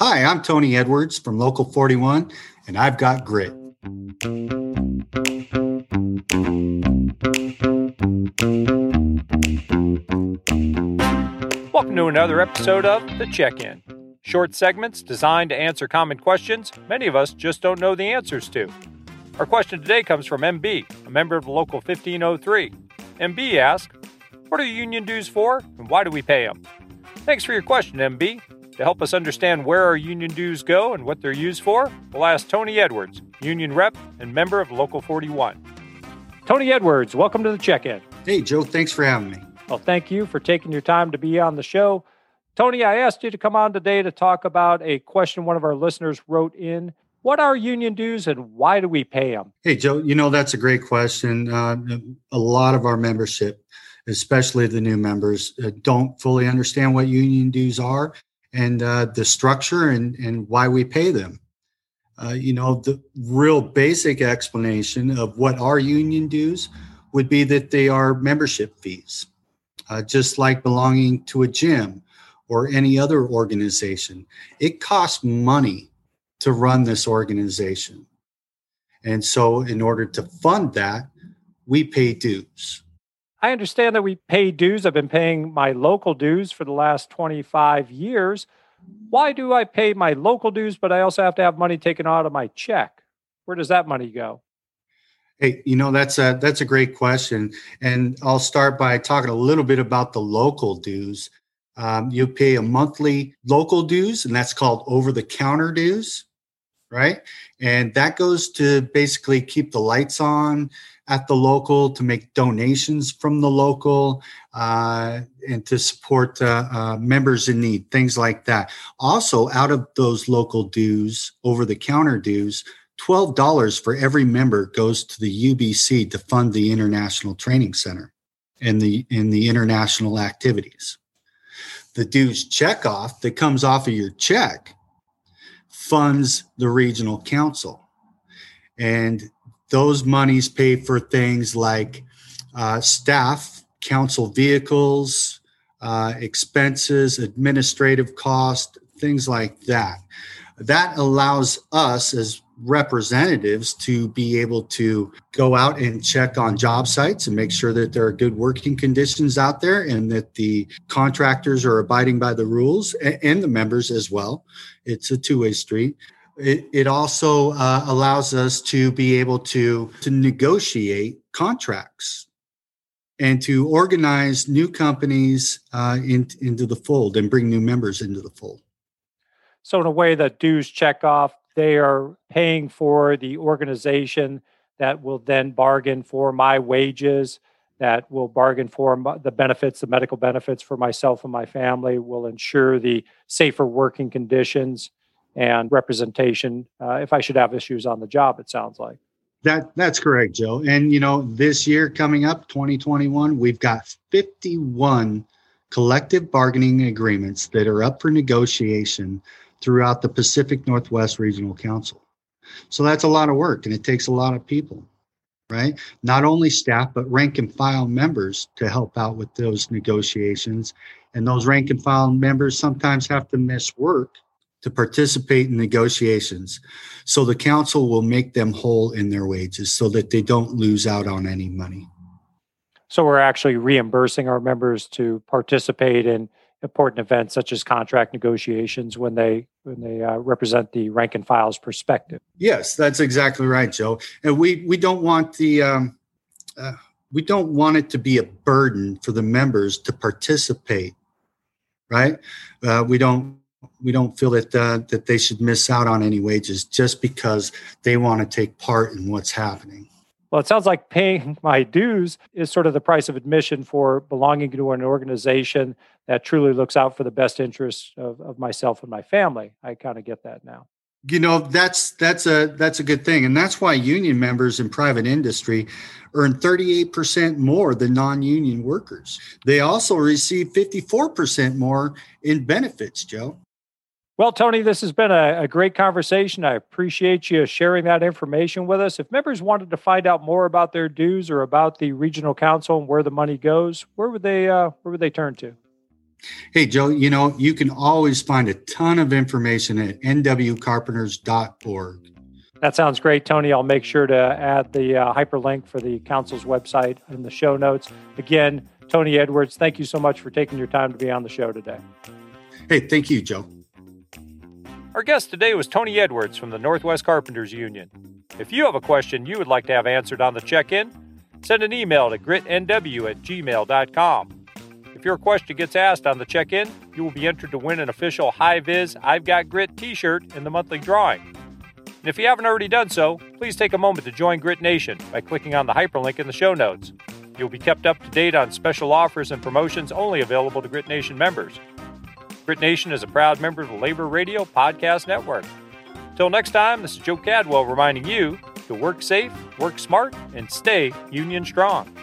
Hi, I'm Tony Edwards from Local 41, and I've got grit. Welcome to another episode of The Check-In. Short segments designed to answer common questions many of us just don't know the answers to. Our question today comes from MB, a member of Local 1503. MB asks, what are union dues for and why do we pay them? Thanks for your question, MB. To help us understand where our union dues go and what they're used for, we'll ask Tony Edwards, union rep and member of Local 41. Tony Edwards, welcome to The Check-In. Hey, Joe, thanks for having me. Well, thank you for taking your time to be on the show. Tony, I asked you to come on today to talk about a question one of our listeners wrote in. What are union dues and why do we pay them? Hey, Joe, that's a great question. A lot of our membership, especially the new members, don't fully understand what union dues are and the structure and why we pay them. The real basic explanation of what are union dues would be that they are membership fees, just like belonging to a gym or any other organization. It costs money to run this organization. And so in order to fund that, we pay dues. I understand that we pay dues. I've been paying my local dues for the last 25 years. Why do I pay my local dues, but I also have to have money taken out of my check? Where does that money go? Hey, that's a great question. And I'll start by talking a little bit about the local dues. You pay a monthly local dues, and that's called over-the-counter dues, right? And that goes to basically keep the lights on at the local, to make donations from the local, and to support members in need, things like that. Also, out of those local dues, over-the-counter dues, $12 for every member goes to the UBC to fund the International Training Center and the international activities. The dues checkoff that comes off of your check funds the regional council. And those monies pay for things like staff, council vehicles, expenses, administrative costs, things like that. That allows us as representatives to be able to go out and check on job sites and make sure that there are good working conditions out there and that the contractors are abiding by the rules and the members as well. It's a two-way street. It also allows us to be able to negotiate contracts and to organize new companies into the fold and bring new members into the fold. So in a way, the dues check off, they are paying for the organization that will then bargain for my wages, that will bargain for the benefits, the medical benefits for myself and my family, will ensure the safer working conditions and representation if I should have issues on the job, it sounds like. That's correct, Joe. And, this year coming up, 2021, we've got 51 collective bargaining agreements that are up for negotiation throughout the Pacific Northwest Regional Council. So that's a lot of work, and it takes a lot of people, right? Not only staff, but rank and file members to help out with those negotiations. And those rank and file members sometimes have to miss work to participate in negotiations. So the council will make them whole in their wages so that they don't lose out on any money. So we're actually reimbursing our members to participate in important events such as contract negotiations when they represent the rank and file's perspective. Yes, that's exactly right, Joe. And we don't want we don't want it to be a burden for the members to participate, right? We don't feel that they should miss out on any wages just because they want to take part in what's happening. Well, it sounds like paying my dues is sort of the price of admission for belonging to an organization that truly looks out for the best interests of myself and my family. I kind of get that now. That's a good thing. And that's why union members in private industry earn 38% more than non-union workers. They also receive 54% more in benefits, Joe. Well, Tony, this has been a great conversation. I appreciate you sharing that information with us. If members wanted to find out more about their dues or about the regional council and where the money goes, where would they turn to? Hey, Joe, you can always find a ton of information at nwcarpenters.org. That sounds great, Tony. I'll make sure to add the hyperlink for the council's website in the show notes. Again, Tony Edwards, thank you so much for taking your time to be on the show today. Hey, thank you, Joe. Our guest today was Tony Edwards from the Northwest Carpenters Union. If you have a question you would like to have answered on the check-in, send an email to gritnw@gmail.com. If your question gets asked on the check-in, you will be entered to win an official High-Vis I've Got Grit t-shirt in the monthly drawing. And if you haven't already done so, please take a moment to join Grit Nation by clicking on the hyperlink in the show notes. You'll be kept up to date on special offers and promotions only available to Grit Nation members. Grit Nation is a proud member of the Labor Radio Podcast Network. Till next time, this is Joe Cadwell reminding you to work safe, work smart, and stay union strong.